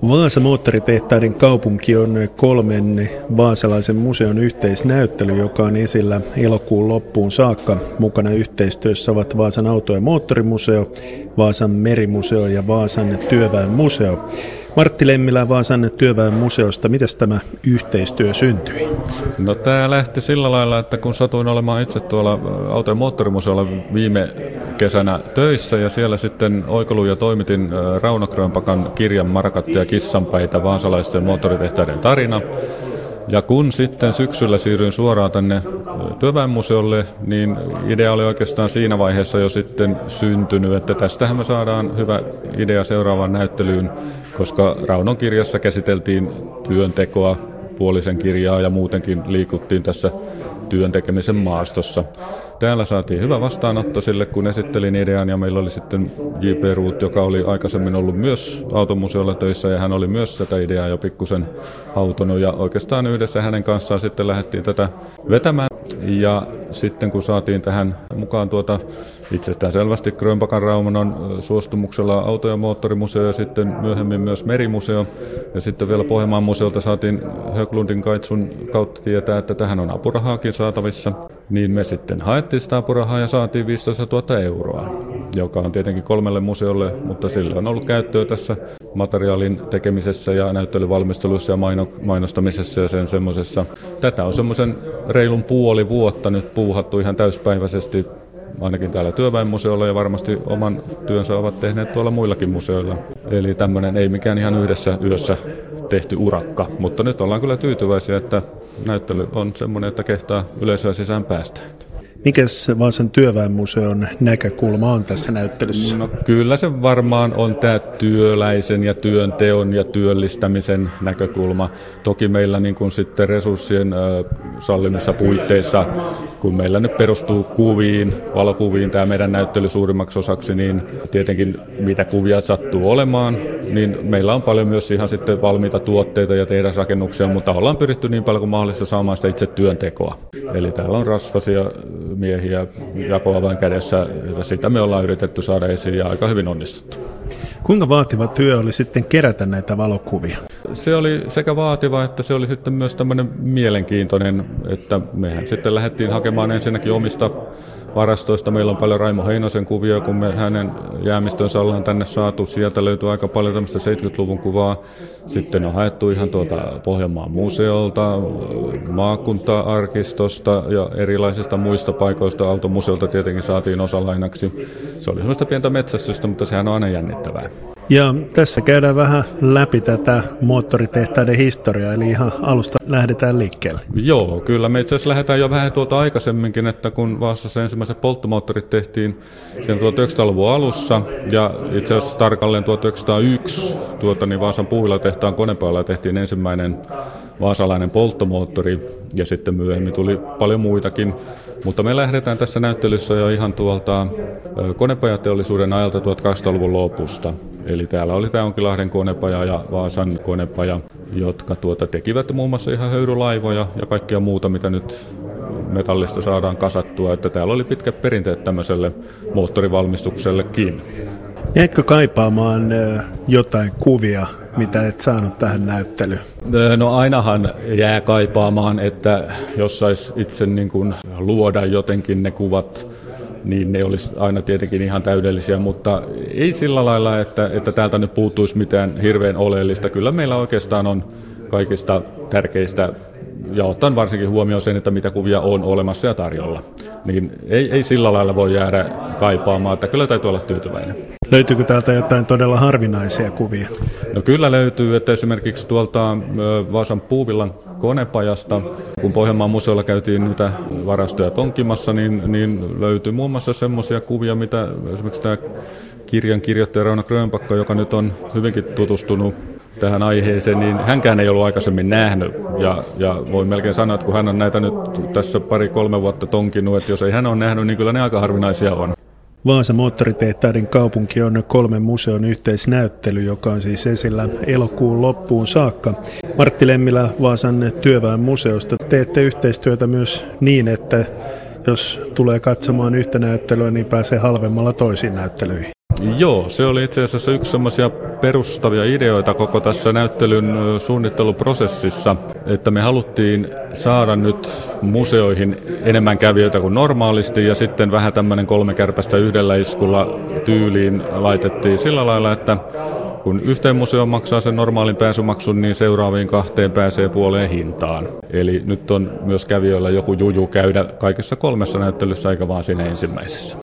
Vaasa moottoritehtaiden kaupunki on 3 vaasalaisen museon yhteisnäyttely, joka on esillä elokuun loppuun saakka. Mukana yhteistyössä ovat Vaasan auto- ja moottorimuseo, Vaasan merimuseo ja Vaasan työväenmuseo. Martti Lemmilä Vaasan työväenmuseosta, miten tämä yhteistyö syntyi? No tämä lähti sillä lailla, että kun satuin olemaan itse tuolla auto- ja moottorimuseolla viime kesänä töissä ja siellä sitten oikoluin ja toimitin Rauno Grönbakan kirjan Markatti ja kissanpäitä vaasalaisten moottoritehtaiden tarina. Ja kun sitten syksyllä siirryin suoraan tänne työväenmuseolle, niin idea oli oikeastaan siinä vaiheessa jo sitten syntynyt, että tästähän me saadaan hyvä idea seuraavaan näyttelyyn, koska Raunon kirjassa käsiteltiin työntekoa, puolisen kirjaa ja muutenkin liikuttiin tässä työn tekemisen maastossa. Täällä saatiin hyvä vastaanotto sille, kun esittelin idean, ja meillä oli sitten J.P. Ruut, joka oli aikaisemmin ollut myös automuseolla töissä, ja hän oli myös tätä ideaa jo pikkusen hautonut, ja oikeastaan yhdessä hänen kanssaan sitten lähdettiin tätä vetämään. Ja sitten kun saatiin tähän mukaan itsestään selvästi Grönbakan Raunon suostumuksella auto- ja moottorimuseo ja sitten myöhemmin myös merimuseo. Ja sitten vielä Pohjanmaan museolta saatiin Höglundin Kaitsun kautta tietää, että tähän on apurahaakin saatavissa. Niin me sitten haettiin sitä apurahaa ja saatiin 15 000 euroa, joka on tietenkin 3 museolle, mutta sillä on ollut käyttöä tässä materiaalin tekemisessä ja näyttelyvalmistelussa ja mainostamisessa ja sen semmoisessa. Tätä on semmoisen reilun puoli vuotta nyt puuhattu ihan täyspäiväisesti, ainakin täällä työväenmuseolla, ja varmasti oman työnsä ovat tehneet tuolla muillakin museoilla. Eli tämmöinen ei mikään ihan yhdessä yössä tehty urakka, mutta nyt ollaan kyllä tyytyväisiä, että näyttely on semmoinen, että kehtaa yleisöä sisään päästä. Mikäs Vaasan työväenmuseon näkökulma on tässä näyttelyssä? No, kyllä se varmaan on tämä työläisen ja työnteon ja työllistämisen näkökulma. Toki meillä niin kuin sitten resurssien sallimissa puitteissa, kun meillä nyt perustuu kuviin, valokuviin tämä meidän näyttely suurimmaksi osaksi, niin tietenkin mitä kuvia sattuu olemaan, niin meillä on paljon myös ihan sitten valmiita tuotteita ja tehdasrakennuksia, mutta ollaan pyritty niin paljon kuin mahdollista saamaan sitä itse työntekoa. Eli täällä on rasvasia miehiä jakoavain kädessä, ja sitä me ollaan yritetty saada esiin ja aika hyvin onnistuttu. Kuinka vaativa työ oli sitten kerätä näitä valokuvia? Se oli sekä vaativa, että se oli sitten myös tämmöinen mielenkiintoinen, että mehän sitten lähdettiin hakemaan ensinnäkin omista varastoista. Meillä on paljon Raimo Heinosen kuvia, kun me hänen jäämistönsä ollaan tänne saatu. Sieltä löytyy aika paljon tämmöistä 70-luvun kuvaa. Sitten on haettu ihan Pohjanmaan museolta, maakunta-arkistosta ja erilaisista muista paikoista. Automuseolta tietenkin saatiin osa lainaksi. Se oli semmoista pientä metsästystä, mutta sehän on aina jännittävää. Ja tässä käydään vähän läpi tätä moottoritehtaiden historiaa, eli ihan alusta lähdetään liikkeelle. Joo, kyllä me itse asiassa lähdetään jo vähän aikaisemminkin, että kun Vaasassa ensimmäiset polttomoottorit tehtiin sen 1900-luvun alussa, ja itse asiassa tarkalleen 1901 niin Vaasan puuvilatehtaan konepajalla tehtiin ensimmäinen vaasalainen polttomoottori, ja sitten myöhemmin tuli paljon muitakin. Mutta me lähdetään tässä näyttelyssä jo ihan tuolta konepajateollisuuden ajalta 1800-luvun lopusta. Eli täällä oli tämä Onkilahden konepaja ja Vaasan konepaja, jotka tekivät muun muassa ihan höyrylaivoja ja kaikkea muuta, mitä nyt metallista saadaan kasattua. Että täällä oli pitkät perinteet tämmöiselle moottorivalmistuksellekin. Jäitkö kaipaamaan jotain kuvia, mitä et saanut tähän näyttelyyn? No ainahan jää kaipaamaan, että jos sais itse niin kuin luoda jotenkin ne kuvat, niin ne olisi aina tietenkin ihan täydellisiä, mutta ei sillä lailla, että täältä nyt puuttuisi mitään hirveän oleellista. Kyllä meillä oikeastaan on kaikista tärkeistä, ja ottaen varsinkin huomioon sen, että mitä kuvia on olemassa ja tarjolla. Niin ei sillä lailla voi jäädä kaipaamaan, että kyllä täytyy olla tyytyväinen. Löytyykö täältä jotain todella harvinaisia kuvia? No kyllä löytyy, että esimerkiksi tuolta Vaasan puuvillan konepajasta, kun Pohjanmaan museolla käytiin niitä varastoja tonkimassa, niin löytyy muun muassa semmoisia kuvia, mitä esimerkiksi tämä kirjan kirjoittaja Rauno Grönbakka, joka nyt on hyvinkin tutustunut tähän aiheeseen, niin hänkään ei ollut aikaisemmin nähnyt. Ja voi melkein sanoa, että kun hän on näitä nyt tässä 2-3 vuotta tonkinut, että jos ei hän ole nähnyt, niin kyllä ne aika harvinaisia on. Vaasa moottoritehtaiden kaupunki on 3 museon yhteisnäyttely, joka on siis esillä elokuun loppuun saakka. Martti Lemmilä Vaasan työväenmuseosta. Teette yhteistyötä myös niin, että jos tulee katsomaan yhtä näyttelyä, niin pääsee halvemmalla toisiin näyttelyihin. Joo, se oli itse asiassa yksi semmoisia perustavia ideoita koko tässä näyttelyn suunnitteluprosessissa, että me haluttiin saada nyt museoihin enemmän kävijöitä kuin normaalisti ja sitten vähän tämmöinen 3 kärpästä yhdellä iskulla tyyliin laitettiin sillä lailla, että kun yhteen museoon maksaa sen normaalin pääsymaksun, niin seuraaviin 2 pääsee puoleen hintaan. Eli nyt on myös kävijöillä joku juju käydä kaikissa 3 näyttelyssä eikä vaan siinä ensimmäisessä.